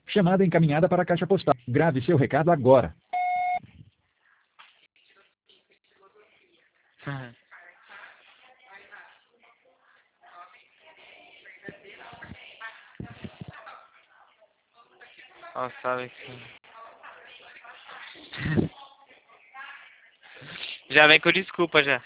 Chamada encaminhada para a caixa postal. Grave seu recado agora. Ó, sabe que... Já vem com desculpa, já.